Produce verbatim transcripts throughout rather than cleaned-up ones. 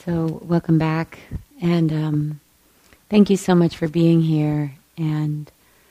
So welcome back, and um, thank you so much for being here. And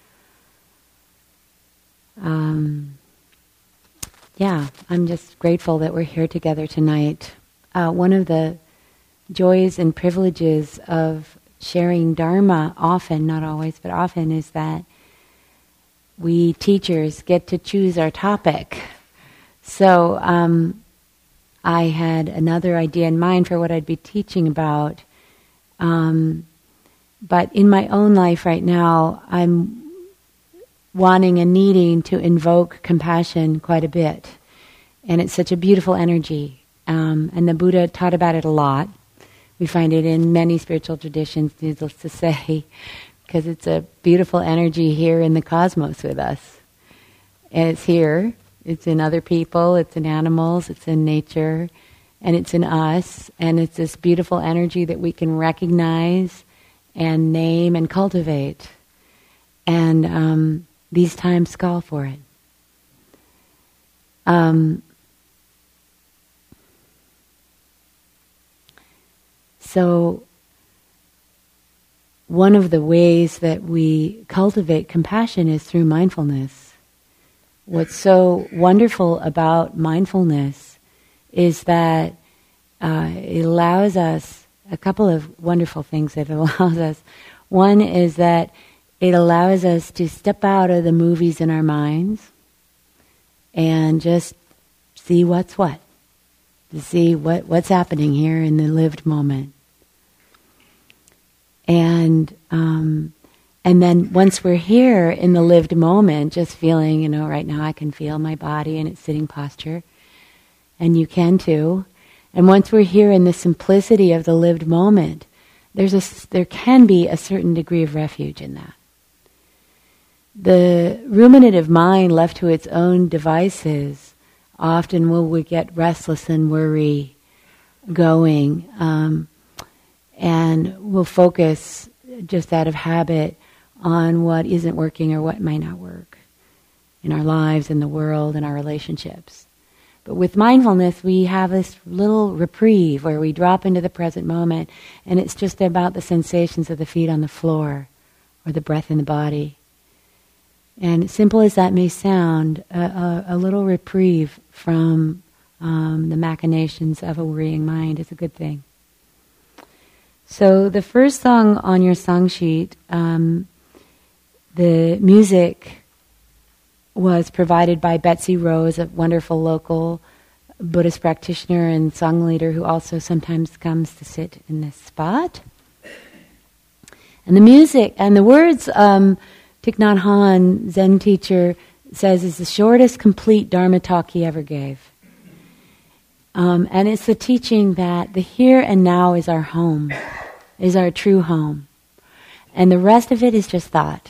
um, yeah, I'm just grateful that we're here together tonight. Uh, one of the joys and privileges of sharing Dharma often, not always, but often, is that we teachers get to choose our topic. So um, I had another idea in mind for what I'd be teaching about. Um, but in my own life right now, I'm wanting and needing to invoke compassion quite a bit. And it's such a beautiful energy. Um, and the Buddha taught about it a lot. We find it in many spiritual traditions, needless to say, because it's a beautiful energy here in the cosmos with us. And it's here. It's in other people, it's in animals, it's in nature, and it's in us. And it's this beautiful energy that we can recognize and name and cultivate. And um, these times call for it. Um, so one of the ways that we cultivate compassion is through mindfulness. What's so wonderful about mindfulness is that uh, it allows us a couple of wonderful things that it allows us. One is that it allows us to step out of the movies in our minds and just see what's what, to see what, what's happening here in the lived moment. And um, and then once we're here in the lived moment, just feeling, you know, right now I can feel my body in its sitting posture, and you can too. And once we're here in the simplicity of the lived moment, there's a, there can be a certain degree of refuge in that. The ruminative mind left to its own devices often will we get restless and worry going, um, and we'll focus just out of habit on what isn't working or what might not work in our lives, in the world, in our relationships. But with mindfulness, we have this little reprieve where we drop into the present moment, and it's just about the sensations of the feet on the floor or the breath in the body. And simple as that may sound, a, a, a little reprieve from um, the machinations of a worrying mind is a good thing. So the first song on your song sheet, um, the music was provided by Betsy Rose, a wonderful local Buddhist practitioner and song leader who also sometimes comes to sit in this spot. And the music and the words, um, Thich Nhat Hanh, Zen teacher, says is the shortest complete Dharma talk he ever gave. Um, and it's the teaching that the here and now is our home, is our true home. And the rest of it is just thought.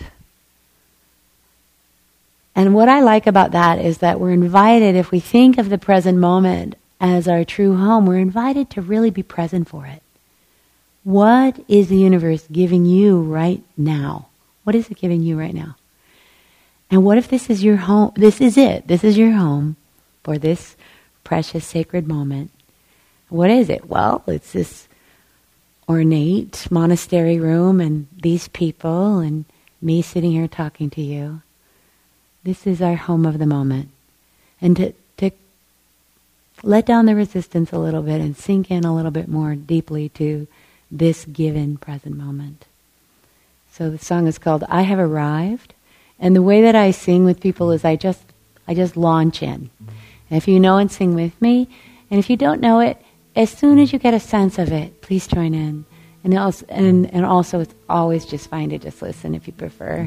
And what I like about that is that we're invited, if we think of the present moment as our true home, we're invited to really be present for it. What is the universe giving you right now? What is it giving you right now? And what if this is your home? This is it. This is your home for this precious sacred moment. What is it? Well, it's this ornate monastery room and these people and me sitting here talking to you. This is our home of the moment. And to, to let down the resistance a little bit and sink in a little bit more deeply to this given present moment. So the song is called I Have Arrived. And the way that I sing with people is I just I just launch in. And if you know it, sing with me. And if you don't know it, as soon as you get a sense of it, please join in. And also, and, and also it's always just fine to just listen if you prefer.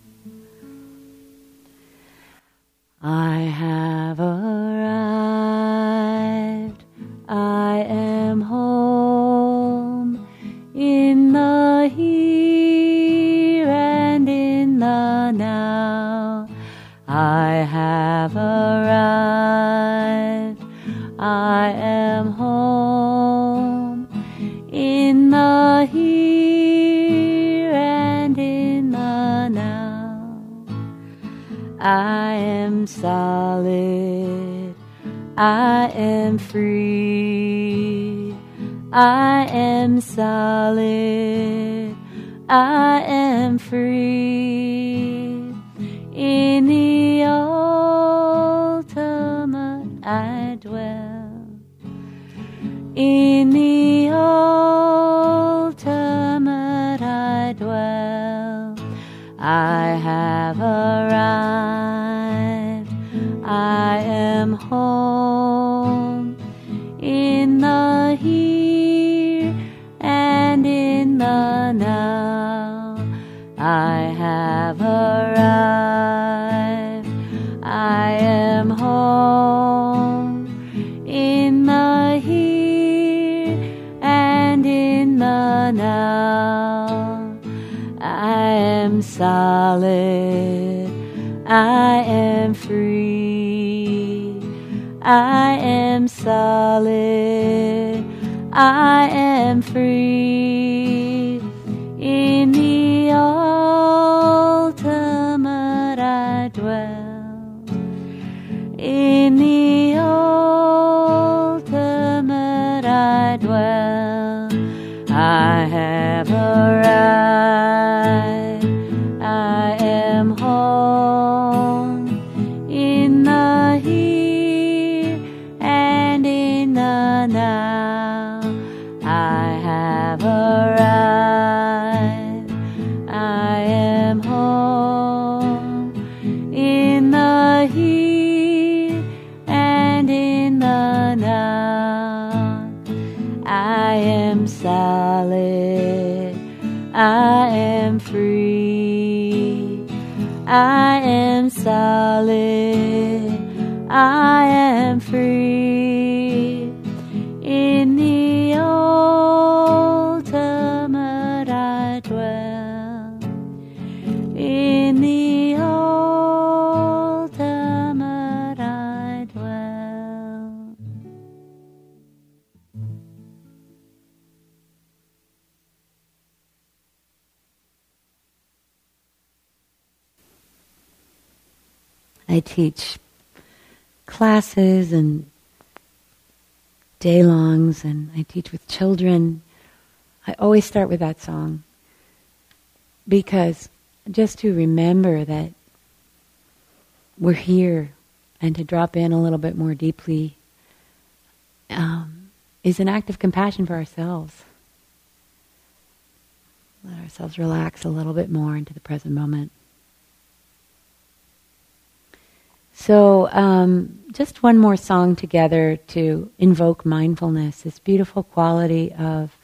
I have arrived, I am home, in the here and in the now. I have arrived, I am home, in the here and in the now. I am solid, I am free, I am solid, I am free. In the ultimate I dwell. In the ultimate I dwell. I have arrived, I am home. In the here and in the now, I have arrived, I am home. In the here and in the now, I am solid, I am free. I am solid, I am free. In the ultimate I dwell. In the ultimate I dwell. I have arrived, I am home. In the here and in the now, I have arrived, I am home. In the here and in the now, I am solid, I am free. I am solid, I am free. In the ultimate I dwell. In the ultimate I dwell. I teach classes and day-longs, and I teach with children. I always start with that song, because just to remember that we're here and to drop in a little bit more deeply um, is an act of compassion for ourselves. Let ourselves relax a little bit more into the present moment. So um, just one more song together to invoke mindfulness, this beautiful quality of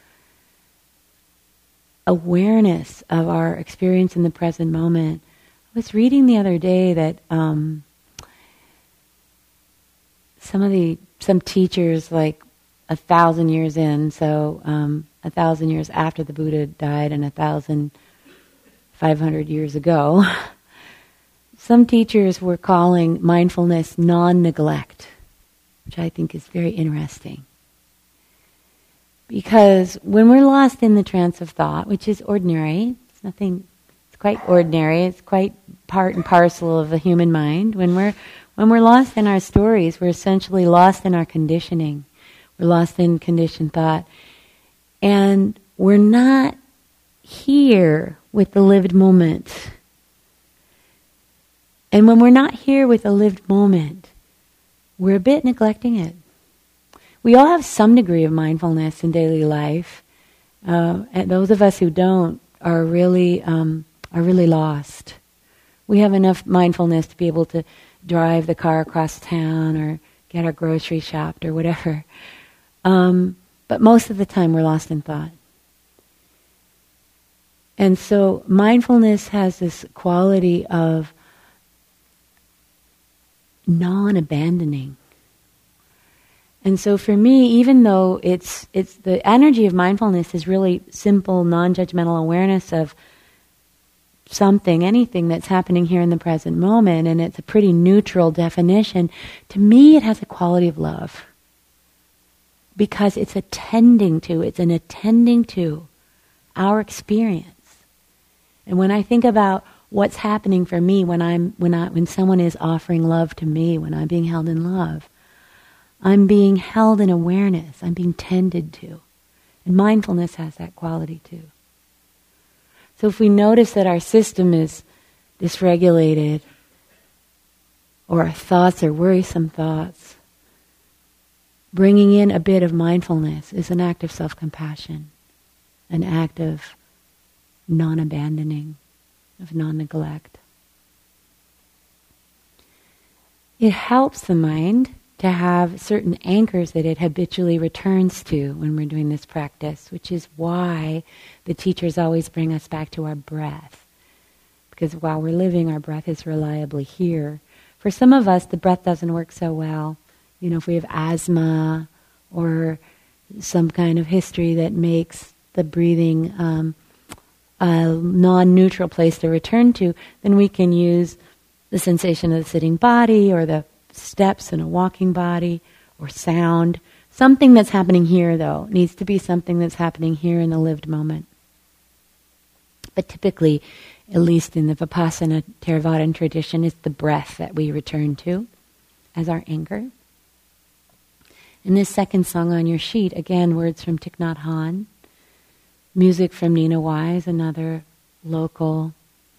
awareness of our experience in the present moment. I was reading the other day that um, some of the some teachers, like a thousand years in, so um, a thousand years after the Buddha died and a thousand five hundred years ago, some teachers were calling mindfulness non-neglect, which I think is very interesting. Because when we're lost in the trance of thought, which is ordinary, it's nothing, it's quite ordinary, it's quite part and parcel of the human mind. When we're when we're lost in our stories, we're essentially lost in our conditioning. We're lost in conditioned thought. And we're not here with the lived moment. And when we're not here with the lived moment, we're a bit neglecting it. We all have some degree of mindfulness in daily life, uh, and those of us who don't are really um, are really lost. We have enough mindfulness to be able to drive the car across town or get our grocery shopped or whatever, um, but most of the time we're lost in thought. And so mindfulness has this quality of non-abandoning. And so for me, even though it's it's the energy of mindfulness is really simple, non-judgmental awareness of something, anything that's happening here in the present moment, and it's a pretty neutral definition, to me it has a quality of love. Because it's attending to, it's an attending to our experience. And when I think about what's happening for me when I'm when I when someone is offering love to me, when I'm being held in love, I'm being held in awareness. I'm being tended to. And mindfulness has that quality too. So if we notice that our system is dysregulated, or our thoughts are worrisome thoughts, bringing in a bit of mindfulness is an act of self-compassion, an act of non-abandoning, of non-neglect. It helps the mind to have certain anchors that it habitually returns to when we're doing this practice, which is why the teachers always bring us back to our breath. Because while we're living, our breath is reliably here. For some of us, the breath doesn't work so well. You know, if we have asthma or some kind of history that makes the breathing um, a non-neutral place to return to, then we can use the sensation of the sitting body or the steps in a walking body or sound. Something that's happening here, though, needs to be something that's happening here in the lived moment. But typically, at least in the Vipassana Theravadan tradition, it's the breath that we return to as our anchor. In this second song on your sheet, again, words from Thich Nhat Hanh, music from Nina Wise, another local,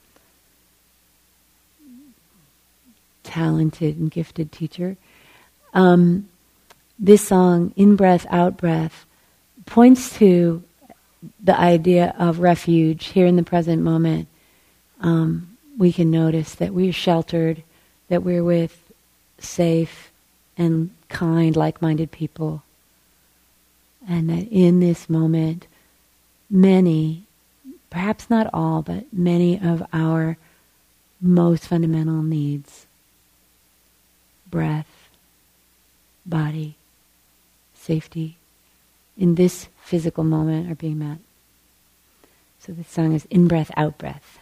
talented and gifted teacher. Um, this song, In Breath, Out Breath, points to the idea of refuge here in the present moment. Um, we can notice that we're sheltered, that we're with safe and kind, like-minded people, and that in this moment, many, perhaps not all, but many of our most fundamental needs, breath, body, safety, in this physical moment are being met. So this song is In Breath, Out Breath.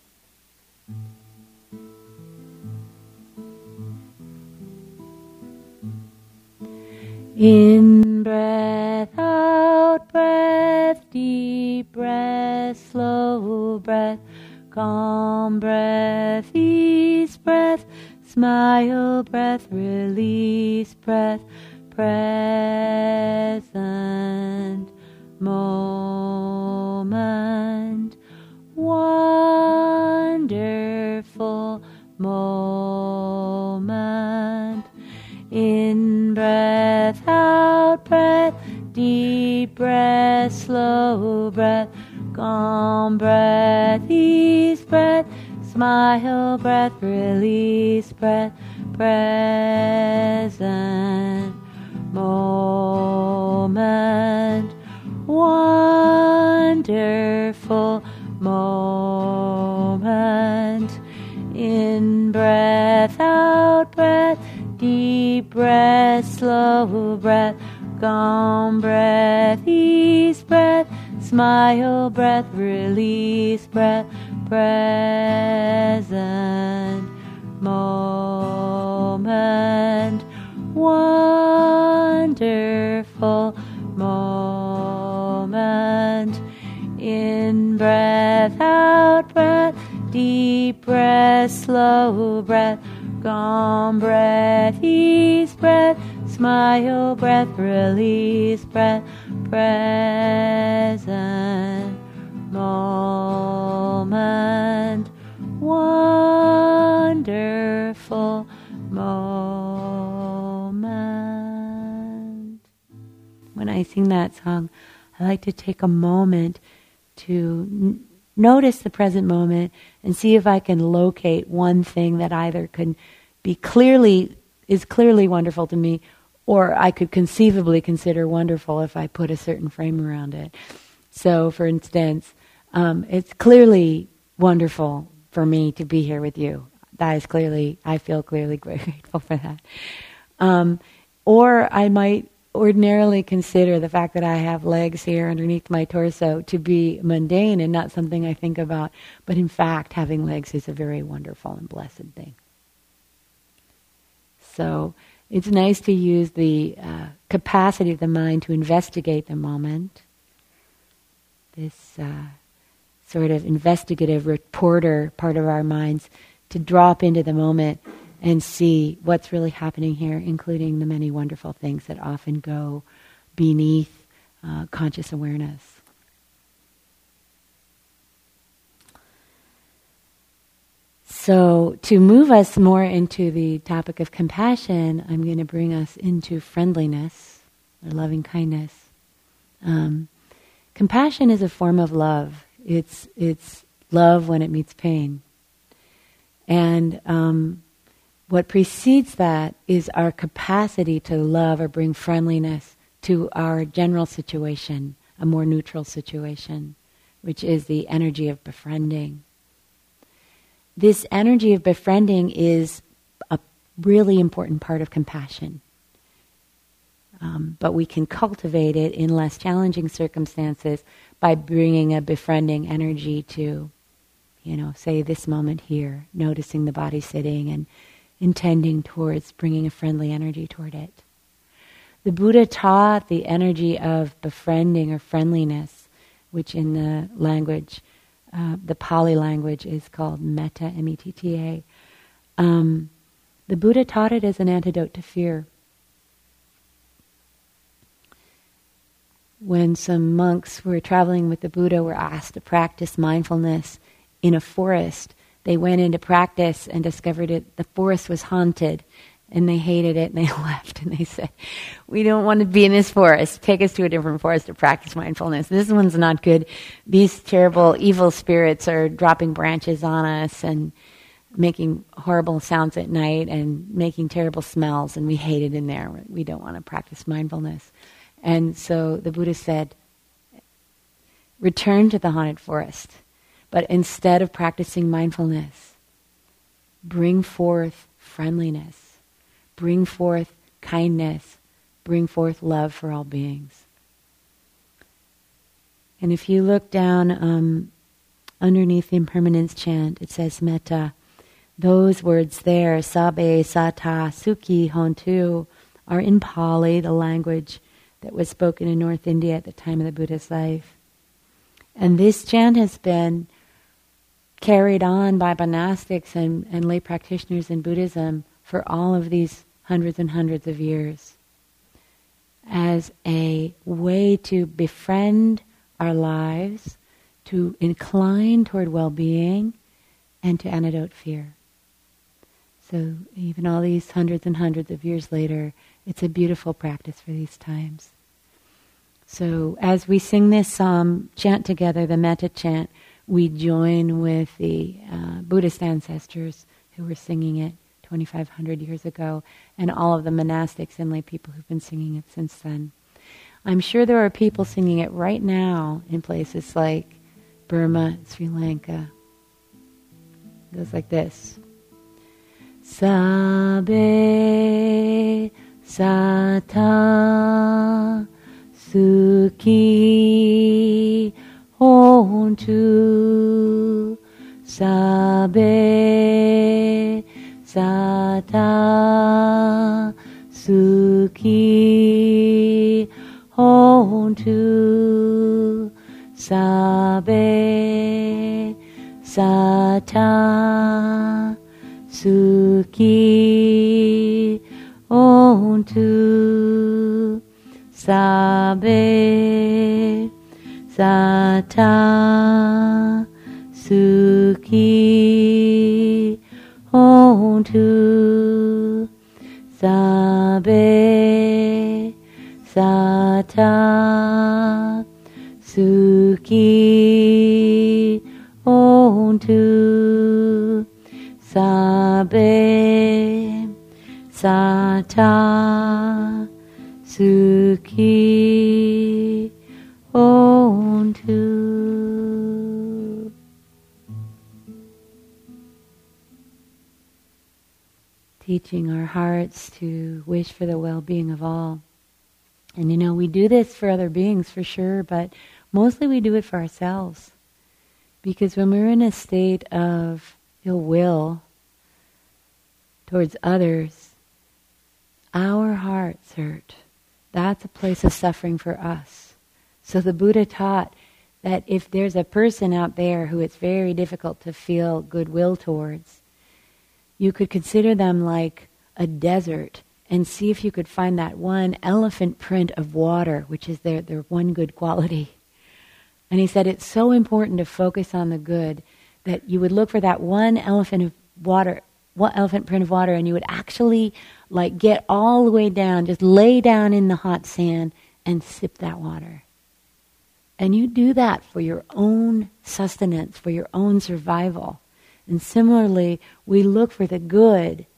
In breath, out breath, deep breath, slow breath, calm breath, ease breath, smile breath, release breath, present moment, wonderful moment. In breath, out breath, deep breath, slow breath, calm breath, ease breath, smile breath, release breath, present moment, wonderful moment. In breath, out breath, deep breath, slow breath, calm breath, ease breath, smile breath, release breath, present moment, wonderful moment. In breath, out breath, deep breath, slow breath, calm breath, ease breath, smile breath, release breath, present moment, wonderful moment. When I sing that song, I like to take a moment to n- notice the present moment and see if I can locate one thing that either can be clearly, is clearly wonderful to me, or I could conceivably consider wonderful if I put a certain frame around it. So, for instance, um, it's clearly wonderful for me to be here with you. That is clearly, I feel clearly grateful for that. Um, or I might ordinarily consider the fact that I have legs here underneath my torso to be mundane and not something I think about. But in fact, having legs is a very wonderful and blessed thing. So it's nice to use the uh, capacity of the mind to investigate the moment. This uh, sort of investigative reporter part of our minds to drop into the moment and see what's really happening here, including the many wonderful things that often go beneath uh, conscious awareness. So to move us more into the topic of compassion, I'm going to bring us into friendliness, or loving kindness. Um, compassion is a form of love. It's it's love when it meets pain. And um, what precedes that is our capacity to love or bring friendliness to our general situation, a more neutral situation, which is the energy of befriending. This energy of befriending is a really important part of compassion. Um, but we can cultivate it in less challenging circumstances by bringing a befriending energy to, you know, say this moment here, noticing the body sitting and intending towards bringing a friendly energy toward it. The Buddha taught the energy of befriending or friendliness, which in the language, uh, the Pali language is called metta, M E T T A. Um, the Buddha taught it as an antidote to fear. When some monks who were traveling with the Buddha were asked to practice mindfulness in a forest, they went into practice and discovered it, the forest was haunted, and they hated it, and they left, and they said, we don't want to be in this forest. Take us to a different forest to practice mindfulness. This one's not good. These terrible, evil spirits are dropping branches on us and making horrible sounds at night and making terrible smells, and we hate it in there. We don't want to practice mindfulness. And so the Buddha said, return to the haunted forest, but instead of practicing mindfulness, bring forth friendliness, bring forth kindness, bring forth love for all beings. And if you look down um, underneath the impermanence chant, it says metta. Those words there, sabe, sata, sukhi, hontu, are in Pali, the language that was spoken in North India at the time of the Buddha's life. And this chant has been carried on by monastics and, and lay practitioners in Buddhism for all of these hundreds and hundreds of years as a way to befriend our lives, to incline toward well-being, and to antidote fear. So even all these hundreds and hundreds of years later, it's a beautiful practice for these times. So as we sing this um, chant together, the metta chant, we join with the uh, Buddhist ancestors who were singing it twenty-five hundred years ago, and all of the monastics and lay people who've been singing it since then. I'm sure there are people singing it right now in places like Burma, Sri Lanka. It goes like this. Sabe sata sukhi hontu sabe sata sukhi hontu sabe sata sukhi hontu sabe sata sukhi hontu sabe sata sukhi hontu sabe sata sukhi hontu. Teaching our hearts to wish for the well-being of all. And you know, we do this for other beings for sure, but mostly we do it for ourselves. Because when we're in a state of ill will towards others, our hearts hurt. That's a place of suffering for us. So the Buddha taught that if there's a person out there who it's very difficult to feel goodwill towards, you could consider them like a desert and see if you could find that one elephant print of water, which is their, their one good quality. And he said it's so important to focus on the good that you would look for that one elephant of water, one elephant print of water, and you would actually like get all the way down, just lay down in the hot sand and sip that water. And you do that for your own sustenance, for your own survival. And similarly, we look for the good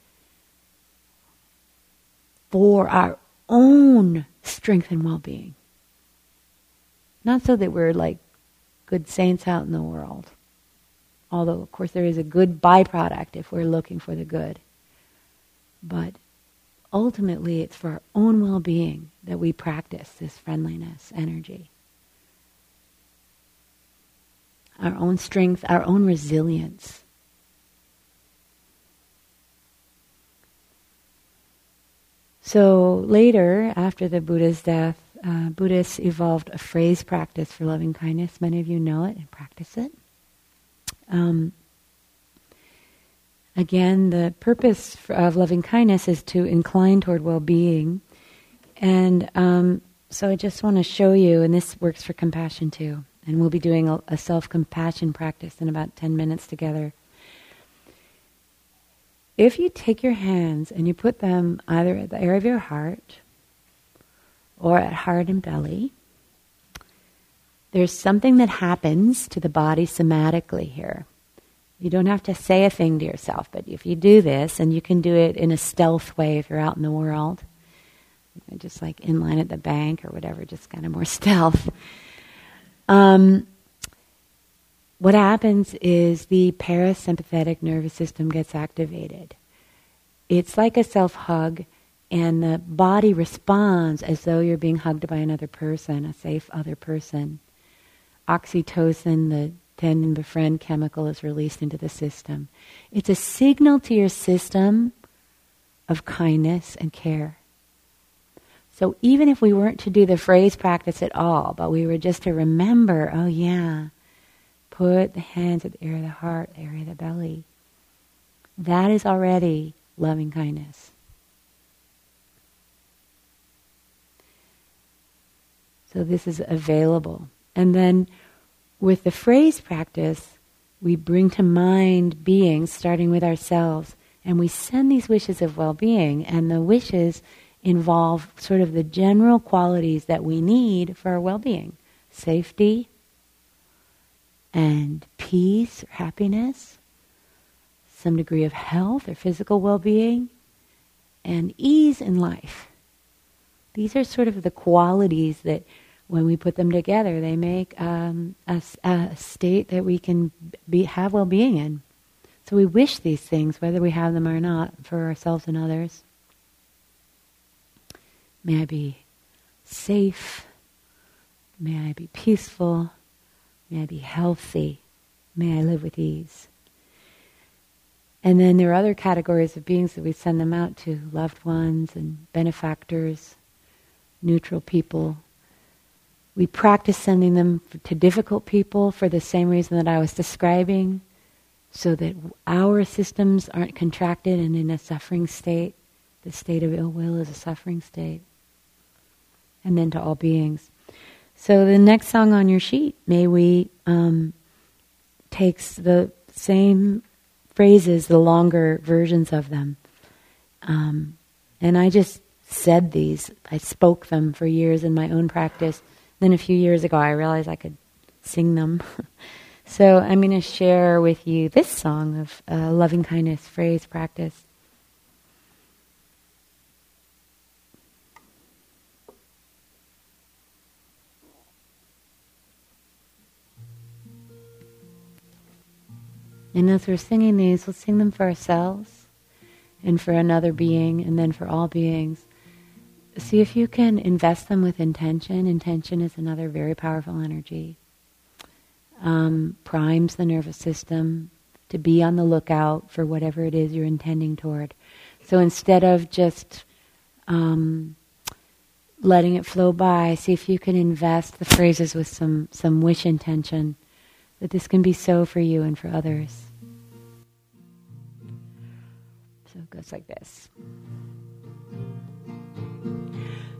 for our own strength and well-being. Not so that we're like good saints out in the world. Although, of course, there is a good byproduct if we're looking for the good. But ultimately, it's for our own well-being that we practice this friendliness energy. Our own strength, our own resilience. So later, after the Buddha's death, uh, Buddhists evolved a phrase practice for loving kindness. Many of you know it and practice it. Um, again, the purpose for, of loving kindness is to incline toward well-being. And um, so I just want to show you, and this works for compassion too. And we'll be doing a, a self-compassion practice in about ten minutes together. If you take your hands and you put them either at the area of your heart or at heart and belly, there's something that happens to the body somatically here. You don't have to say a thing to yourself, but if you do this, and you can do it in a stealth way if you're out in the world, just like in line at the bank or whatever, just kind of more stealth. Um, what happens is the parasympathetic nervous system gets activated. It's like a self-hug, and the body responds as though you're being hugged by another person, a safe other person. Oxytocin, the tend and befriend chemical, is released into the system. It's a signal to your system of kindness and care. So even if we weren't to do the phrase practice at all, but we were just to remember, oh yeah, put the hands at the area of the heart, the area of the belly. That is already loving kindness. So this is available. And then with the phrase practice, we bring to mind beings, starting with ourselves, and we send these wishes of well-being, and the wishes involve sort of the general qualities that we need for our well-being. Safety and peace or happiness, some degree of health or physical well-being, and ease in life. These are sort of the qualities that when we put them together, they make um, a, a state that we can be, have well-being in. So we wish these things, whether we have them or not, for ourselves and others. May I be safe. May I be peaceful. May I be healthy. May I live with ease. And then there are other categories of beings that we send them out to, loved ones and benefactors, neutral people. We practice sending them to difficult people for the same reason that I was describing, so that our systems aren't contracted and in a suffering state. The state of ill will is a suffering state. And then to all beings. So the next song on your sheet, May We, um, takes the same phrases, the longer versions of them. Um, and I just said these. I spoke them for years in my own practice. Then a few years ago I realized I could sing them. So I'm going to share with you this song of uh, loving kindness phrase practice. And as we're singing these, we'll sing them for ourselves and for another being and then for all beings. See if you can invest them with intention. Intention is another very powerful energy. Um, primes the nervous system to be on the lookout for whatever it is you're intending toward. So instead of just um, letting it flow by, see if you can invest the phrases with some, some wish intention that this can be so for you and for others. So it goes like this.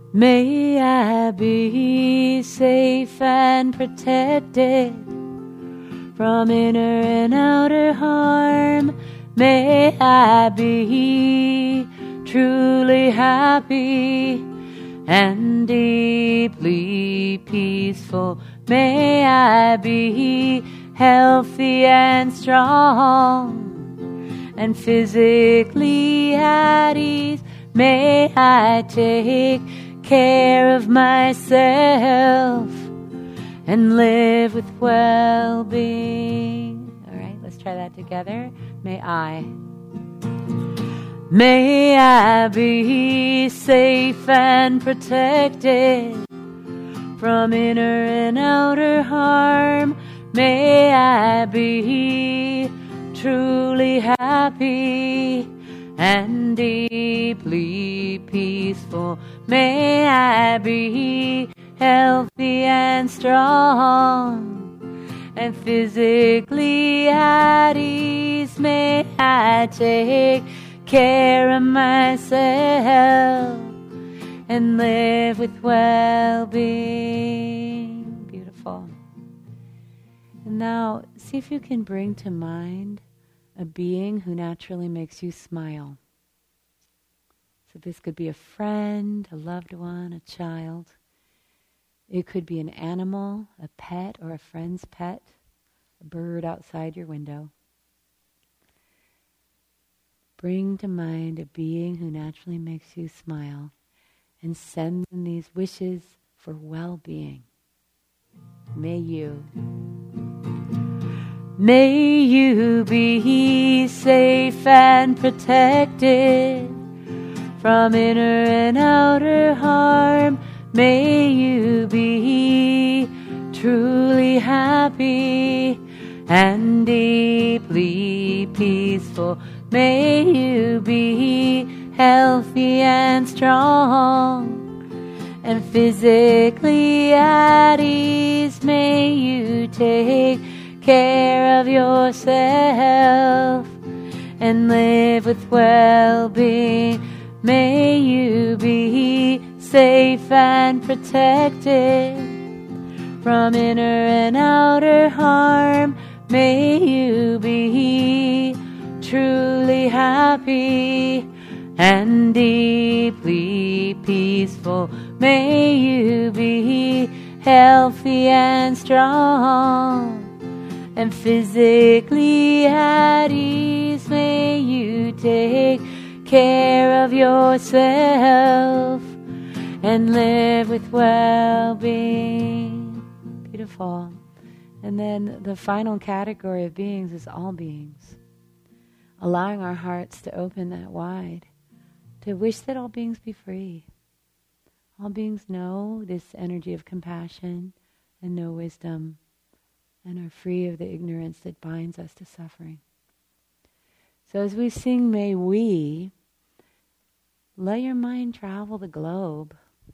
May I be safe and protected from inner and outer harm. May I be truly happy and deeply peaceful. May I be healthy and strong and physically at ease. May I take care of myself and live with well-being. All right, let's try that together. May I. May I be safe and protected from inner and outer harm. May I be truly happy and deeply peaceful. May I be healthy and strong and physically at ease. May I take care of myself and live with well-being. Beautiful. And now see if you can bring to mind a being who naturally makes you smile. So this could be a friend, a loved one, a child. It could be an animal, a pet, or a friend's pet, a bird outside your window. Bring to mind a being who naturally makes you smile and send them these wishes for well-being. May you. May you be safe and protected from inner and outer harm. May you be truly happy and deeply peaceful. May you be healthy and strong and physically at ease. May you take care of yourself and live with well-being. May you be safe and protected from inner and outer harm. May you be truly happy and deeply peaceful. May you be healthy and strong and physically at ease. May you take care of yourself and live with well-being. Beautiful. And then the final category of beings is all beings. Allowing our hearts to open that wide, to wish that all beings be free. All beings know this energy of compassion and know wisdom and are free of the ignorance that binds us to suffering. So as we sing May We, let your mind travel the globe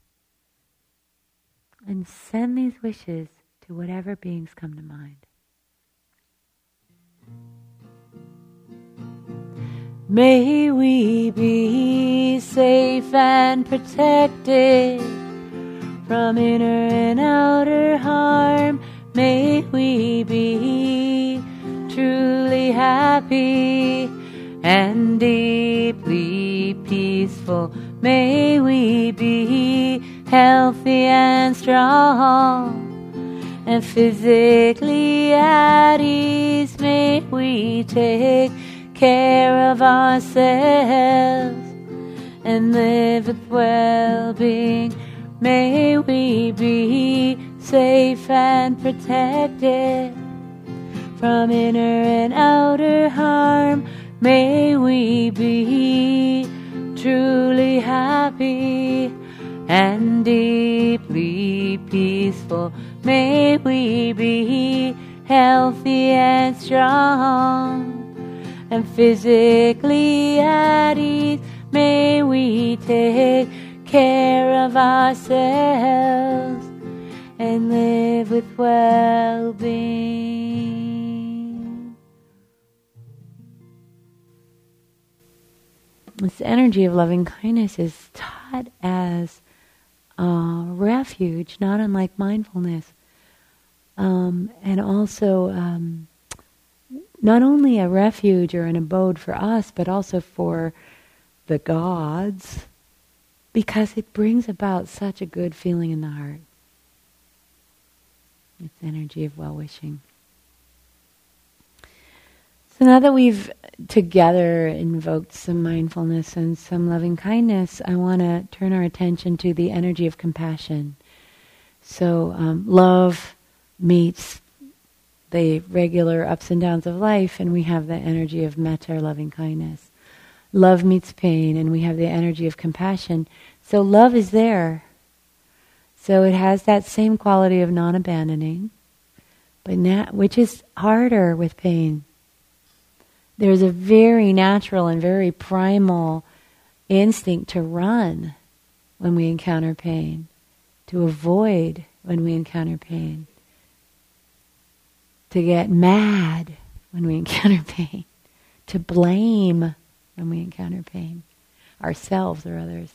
and send these wishes to whatever beings come to mind. May we be safe and protected from inner and outer harm. May we be truly happy and deeply peaceful. May we be healthy and strong and physically at ease. May we take care of ourselves and live with well-being. May we be safe and protected from inner and outer harm. May we be truly happy and deeply peaceful. May we be healthy and strong and physically at ease. May we take care of ourselves and live with well-being. This energy of loving kindness is taught as uh, refuge, not unlike mindfulness. Um, and also um, not only a refuge or an abode for us, but also for the gods, because it brings about such a good feeling in the heart. It's energy of well-wishing. So now that we've together invoked some mindfulness and some loving kindness, I want to turn our attention to the energy of compassion. So um, love meets the regular ups and downs of life, and we have the energy of metta, or loving kindness. Love meets pain, and we have the energy of compassion. So love is there. So it has that same quality of non-abandoning, but na- which is harder with pain. There's a very natural and very primal instinct to run when we encounter pain, to avoid when we encounter pain, to get mad when we encounter pain, to blame when we encounter pain, ourselves or others.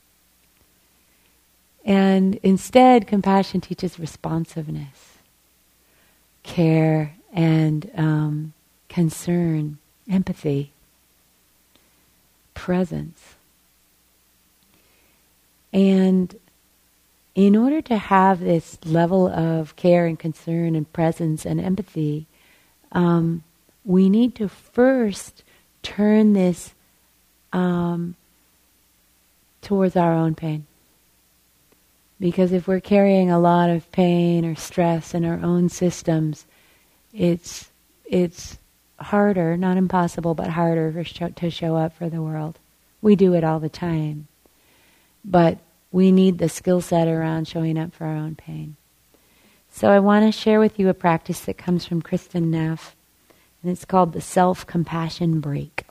And instead, compassion teaches responsiveness, care, and um, concern, empathy, presence. And in order to have this level of care and concern and presence and empathy, um, we need to first turn this um, towards our own pain. Because if we're carrying a lot of pain or stress in our own systems, it's it's harder, not impossible, but harder for show, to show up for the world. We do it all the time. But we need the skill set around showing up for our own pain. So I want to share with you a practice that comes from Kristin Neff, and it's called the self-compassion break.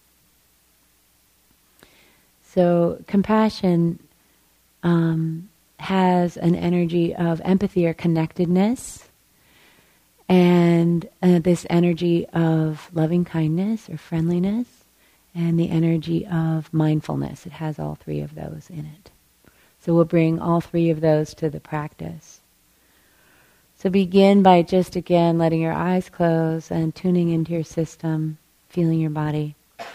So compassion um, has an energy of empathy or connectedness, and uh, this energy of loving kindness or friendliness, and the energy of mindfulness. It has all three of those in it. So we'll bring all three of those to the practice. So begin by just again letting your eyes close and tuning into your system, feeling your body.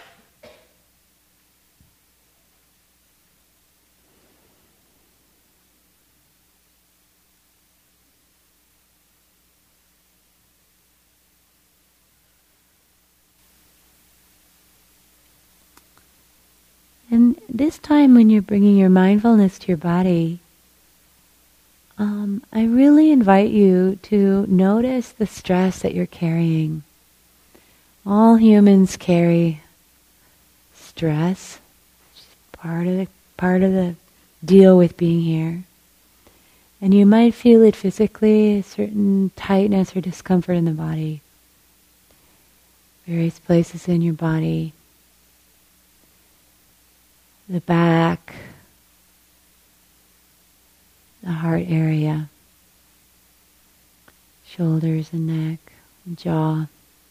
And this time when you're bringing your mindfulness to your body, um, I really invite you to notice the stress that you're carrying. All humans carry stress. It's part of the, part of the deal with being here. And you might feel it physically, a certain tightness or discomfort in the body. Various places in your body. The back, the heart area, shoulders and neck, and jaw.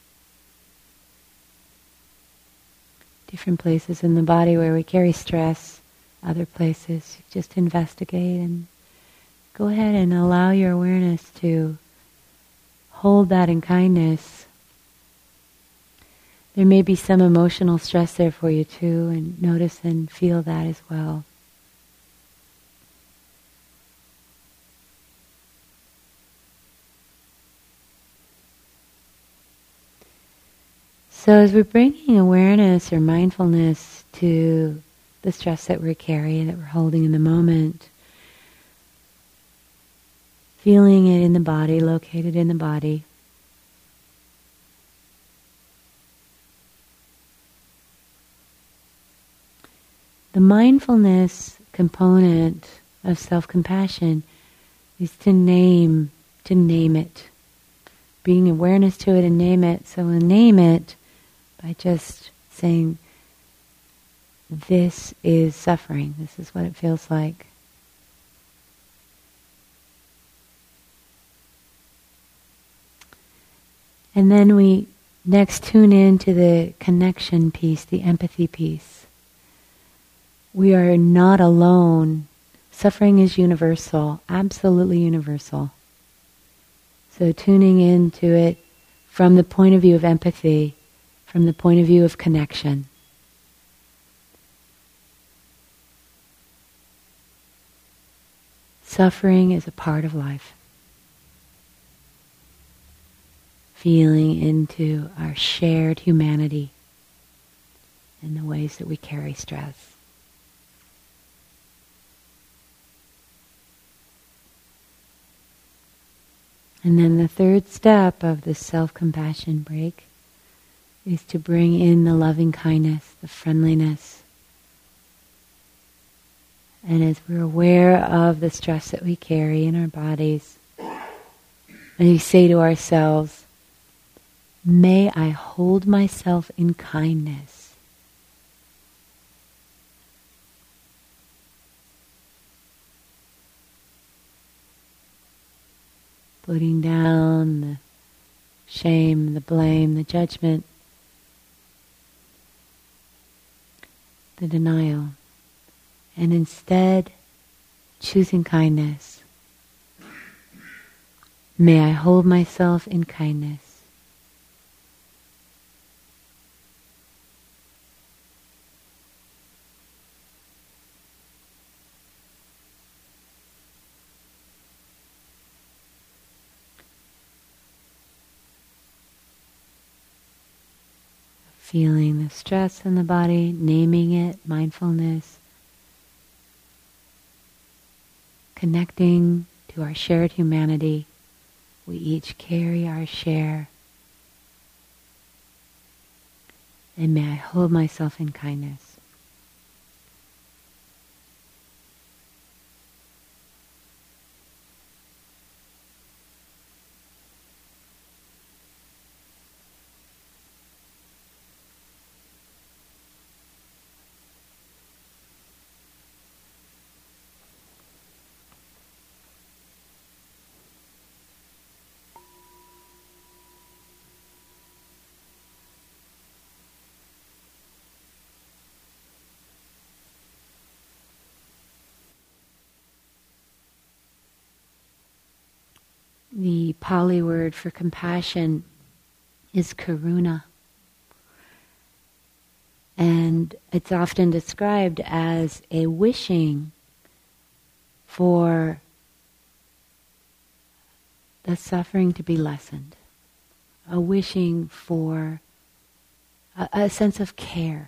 Different places in the body where we carry stress, other places. Just investigate and go ahead and allow your awareness to hold that in kindness. There may be some emotional stress there for you too, and notice and feel that as well. So as we're bringing awareness or mindfulness to the stress that we're carrying, that we're holding in the moment, feeling it in the body, located in the body, the mindfulness component of self-compassion is to name, to name it. Bring awareness to it and name it. So we'll name it by just saying, this is suffering. This is what it feels like. And then we next tune in to the connection piece, the empathy piece. We are not alone Suffering is universal, absolutely universal. So tuning into it from the point of view of empathy, from the point of view of connection. Suffering is a part of life. Feeling into our shared humanity and the ways that we carry stress. And then the third step of the self-compassion break is to bring in the loving kindness, the friendliness. And as we're aware of the stress that we carry in our bodies, and we say to ourselves, may I hold myself in kindness. Putting down the shame, the blame, the judgment, the denial, and instead choosing kindness. May I hold myself in kindness. Feeling the stress in the body, naming it, mindfulness, connecting to our shared humanity. We each carry our share. And may I hold myself in kindness. The Pali word for compassion is karuna. And it's often described as a wishing for the suffering to be lessened, a wishing for a, a sense of care,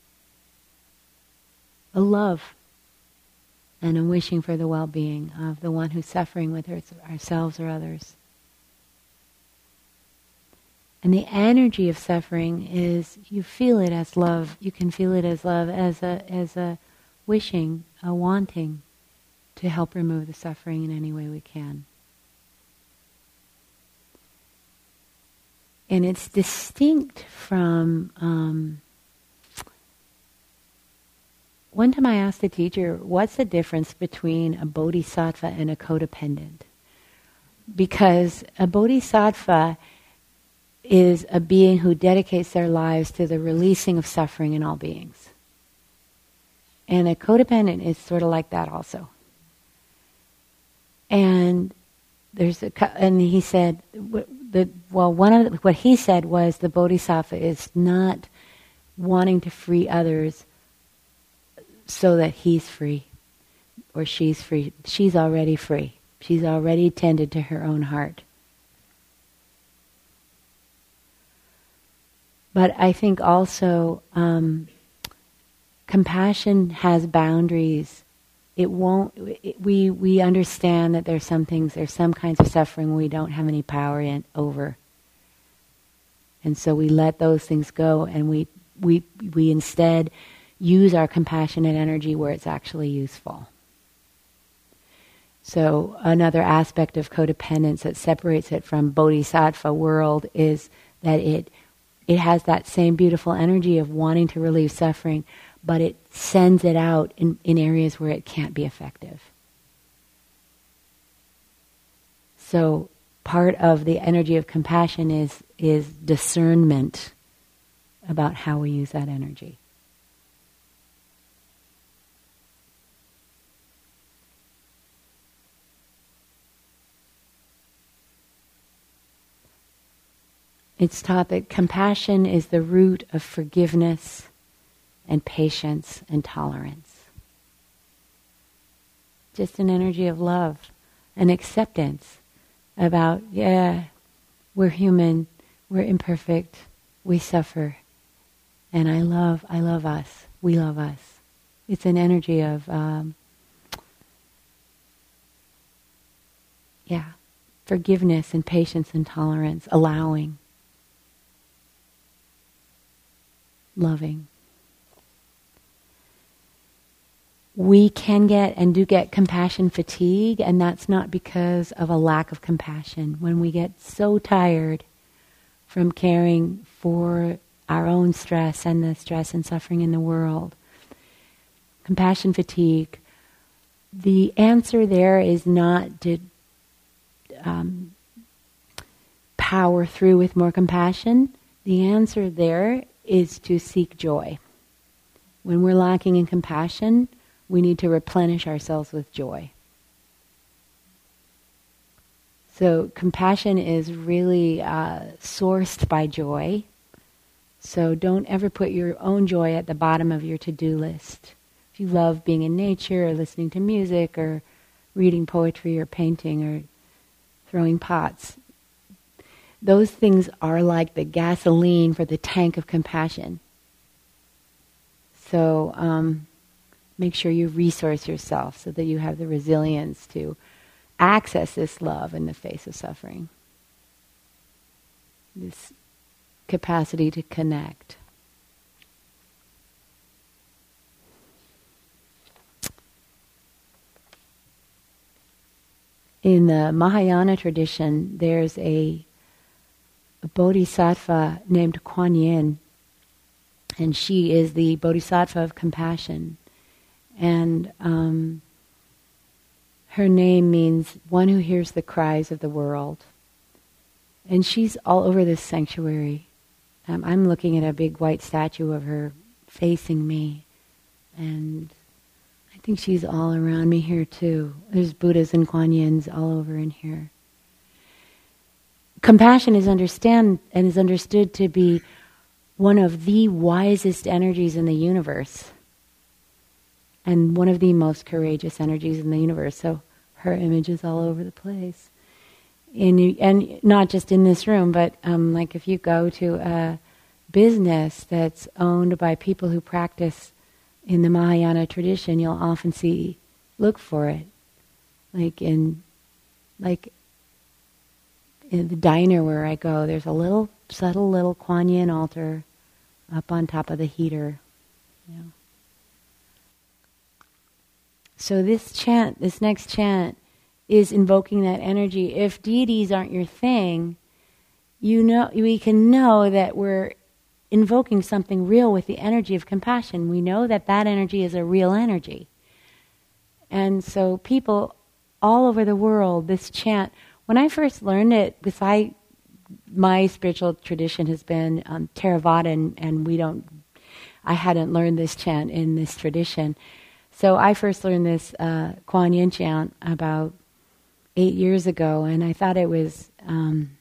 a love, and a wishing for the well-being of the one who's suffering, whether it's ourselves or others. And the energy of suffering is, you feel it as love. You can feel it as love, as a as a wishing, a wanting to help remove the suffering in any way we can. And it's distinct from... Um, One time I asked the teacher, what's the difference between a bodhisattva and a codependent? Because a bodhisattva is a being who dedicates their lives to the releasing of suffering in all beings. And a codependent is sort of like that also. And there's a, and he said, the, well, one of the, what he said was the bodhisattva is not wanting to free others so that he's free or she's free. She's already free. She's already tended to her own heart. But I think also um, compassion has boundaries. It won't. It, we we understand that there's some things, there's some kinds of suffering we don't have any power in over, and so we let those things go, and we we we instead use our compassionate energy where it's actually useful. So another aspect of codependence that separates it from bodhisattva world is that it it has that same beautiful energy of wanting to relieve suffering, but it sends it out in, in areas where it can't be effective. So part of the energy of compassion is is discernment about how we use that energy. it's taught that compassion is the root of forgiveness and patience and tolerance. Just an energy of love and acceptance about, yeah, we're human, we're imperfect, we suffer, and I love, I love us, we love us. It's an energy of, um, yeah, forgiveness and patience and tolerance, allowing, loving. We can get and do get compassion fatigue, and that's not because of a lack of compassion. When we get so tired from caring for our own stress and the stress and suffering in the world, compassion fatigue, the answer there is not to um, power through with more compassion. The answer there is to seek joy. When we're lacking in compassion, we need to replenish ourselves with joy. So compassion is really uh, sourced by joy. So don't ever put your own joy at the bottom of your to-do list. If you love being in nature or listening to music or reading poetry or painting or throwing pots, those things are like the gasoline for the tank of compassion. So um, make sure you resource yourself so that you have the resilience to access this love in the face of suffering. This capacity to connect. In the Mahayana tradition, there's a, a bodhisattva named Kuan Yin, and she is the bodhisattva of compassion. And um, her name means one who hears the cries of the world. And she's all over this sanctuary. Um, I'm looking at a big white statue of her facing me. And I think she's all around me here too. There's Buddhas and Kuan Yins all over in here. Compassion is understand and is understood to be one of the wisest energies in the universe. And one of the most courageous energies in the universe. So her image is all over the place. In, and not just in this room, but um, like if you go to a business that's owned by people who practice in the Mahayana tradition, you'll often see, look for it. Like in, like in the diner where I go, there's a little, subtle little Kuan Yin altar up on top of the heater. You know. So this chant, this next chant, is invoking that energy. If deities aren't your thing, you know, we can know that we're invoking something real with the energy of compassion. We know that that energy is a real energy. And so people all over the world, this chant, when I first learned it, because I, my spiritual tradition has been um, Theravada, and, and we don't, I hadn't learned this chant in this tradition. So I first learned this uh, Kuan Yin chant about eight years ago, and I thought it was um,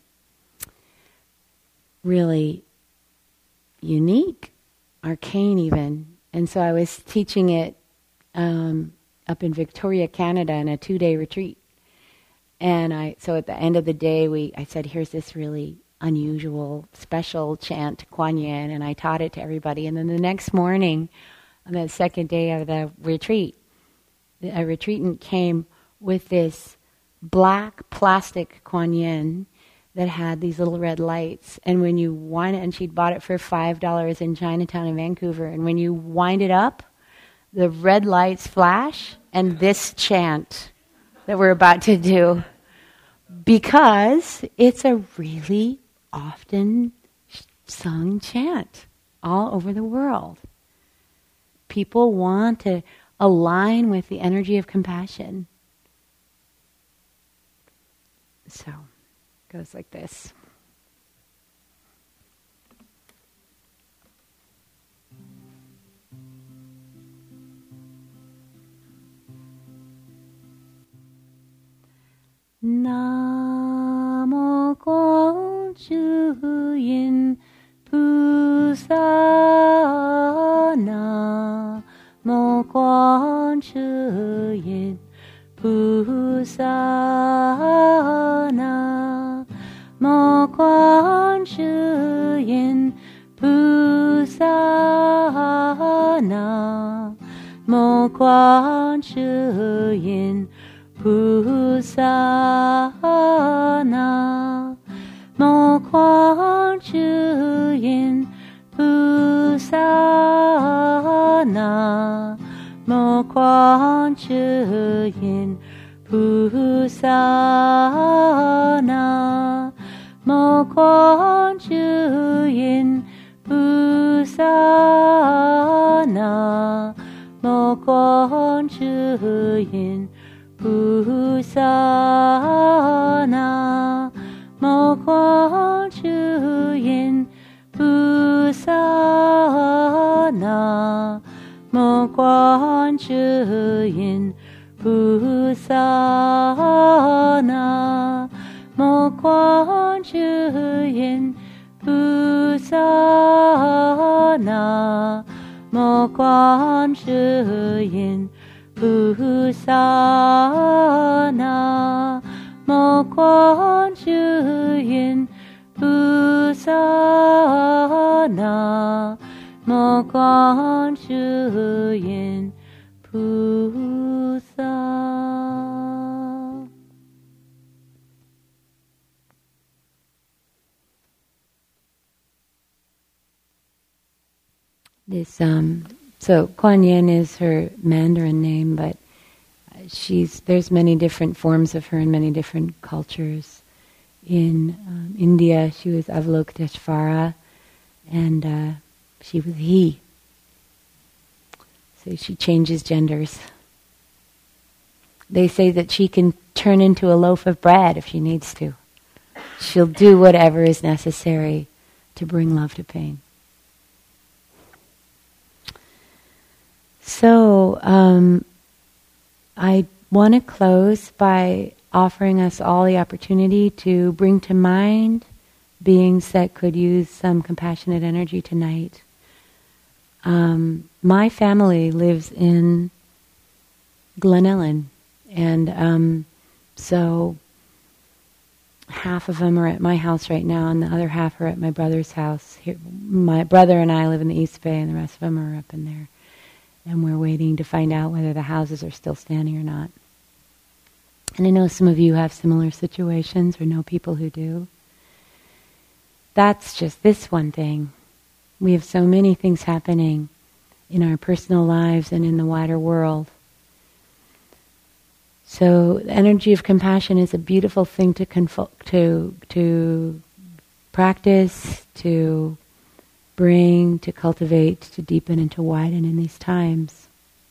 really unique, arcane even. And so I was teaching it um, up in Victoria, Canada, in a two-day retreat. And I, so at the end of the day, we, I said, here's this really unusual, special chant, Kuan Yin, and I taught it to everybody. And then the next morning, on the second day of the retreat, a retreatant came with this black plastic Kuan Yin that had these little red lights. And when you wind it, and she'd bought it for five dollars in Chinatown in Vancouver, and when you wind it up, the red lights flash, and this chant that we're about to do, because it's a really often sung chant all over the world. People want to align with the energy of compassion. So, it goes like this. Namo Gongchu yin Pusana Mo Quan Shi Yin Pusana Mo Quan Shi Yin Pusana Mo Quan Shi Yin Pusana Mo Quan Shi Yin Pusana Mo Quan Shi Yin Pusana Mo Quan Shi Yin Pusana Mo Quan Shi Yin Pusana Mo Quan Shi Yin Pusana Mo Quan Shi Yin Pusana Mo Quan Shi Yin Pusana Mo Quan Shi Yin Pusana Mo Quan Shi Yin Pusana Mo Quan Shi Yin Pusa. This um so Kuan Yin is her Mandarin name, but she's there's many different forms of her in many different cultures. In um, India, she was Avalokiteshvara, and uh, she was he. So she changes genders. They say that she can turn into a loaf of bread if she needs to. She'll do whatever is necessary to bring love to pain. So, um, I want to close by offering us all the opportunity to bring to mind beings that could use some compassionate energy tonight. Um, my family lives in Glen Ellen, and um, so half of them are at my house right now, and the other half are at my brother's house. Here, my brother and I live in the East Bay, and the rest of them are up in there. And we're waiting to find out whether the houses are still standing or not. And I know some of you have similar situations or know people who do. That's just this one thing. We have so many things happening in our personal lives and in the wider world. So the energy of compassion is a beautiful thing to confo- to to practice, to bring, to cultivate, to deepen, and to widen in these times.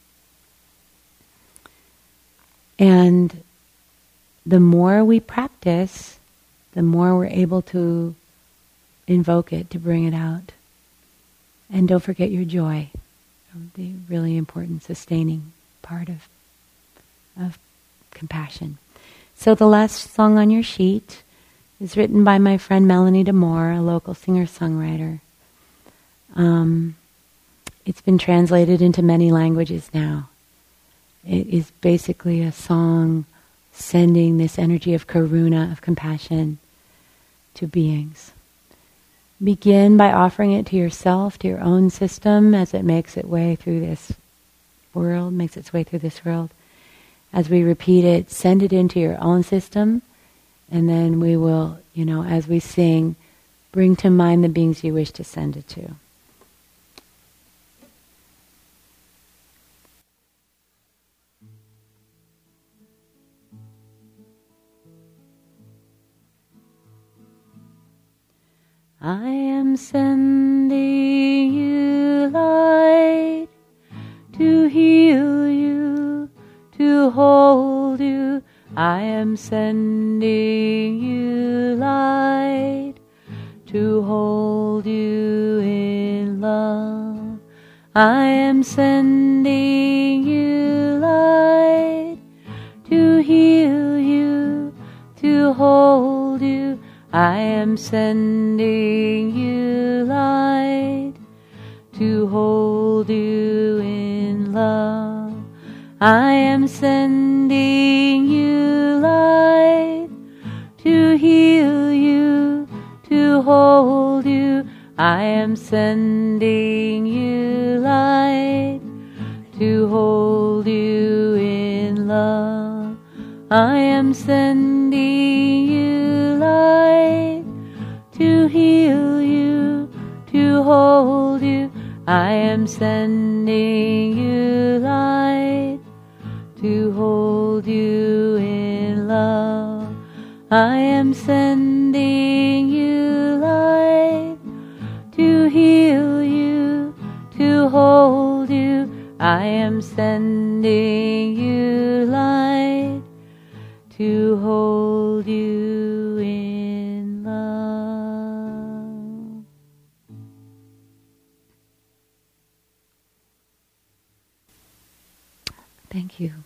And the more we practice, the more we're able to invoke it, to bring it out. And don't forget your joy, the really important sustaining part of, of compassion. So the last song on your sheet is written by my friend Melanie DeMore, a local singer-songwriter. Um, it's been translated into many languages now. It is basically a song sending this energy of karuna, of compassion, to beings. Begin by offering it to yourself, to your own system, as it makes its way through this world, makes its way through this world. As we repeat it, send it into your own system, and then we will, you know, as we sing, bring to mind the beings you wish to send it to. I am sending you light to heal you, to hold you. I am sending you light to hold you in love. I am sending you light to heal you, to hold you. I am sending you light to hold you in love. I am sending you light to heal you, to hold you. I am sending you light to hold you in love. I am sending you light to heal you, to hold you. I am sending you light to hold you in love. I am sending you light to heal you, to hold you. I am sending you light to hold you in love. Thank you.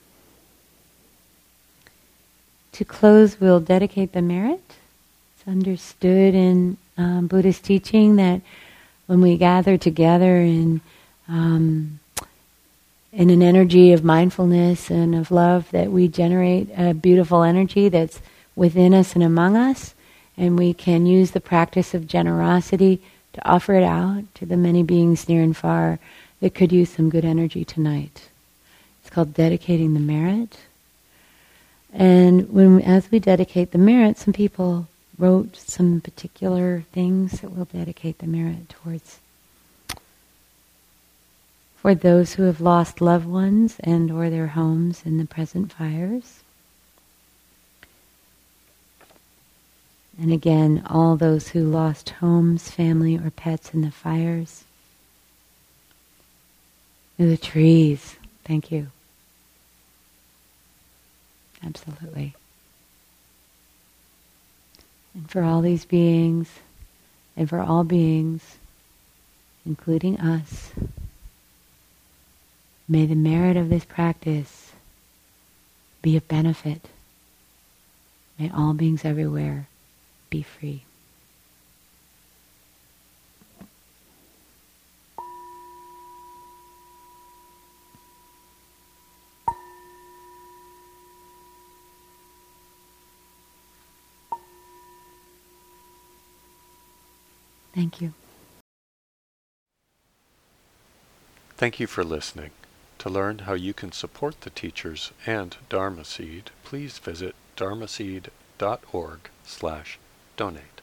To close, we'll dedicate the merit. It's understood in um, Buddhist teaching that when we gather together in um, in an energy of mindfulness and of love, that we generate a beautiful energy that's within us and among us, and we can use the practice of generosity to offer it out to the many beings near and far that could use some good energy tonight. It's called dedicating the merit. And when, as we dedicate the merit, some people wrote some particular things that we'll dedicate the merit towards. For those who have lost loved ones and or their homes in the present fires. And again, all those who lost homes, family, or pets in the fires. The trees, thank you. Absolutely. And for all these beings, and for all beings, including us, may the merit of this practice be of benefit. May all beings everywhere be free. Thank you. Thank you for listening. To learn how you can support the teachers and Dharma Seed, please visit dharmaseed dot org slash donate.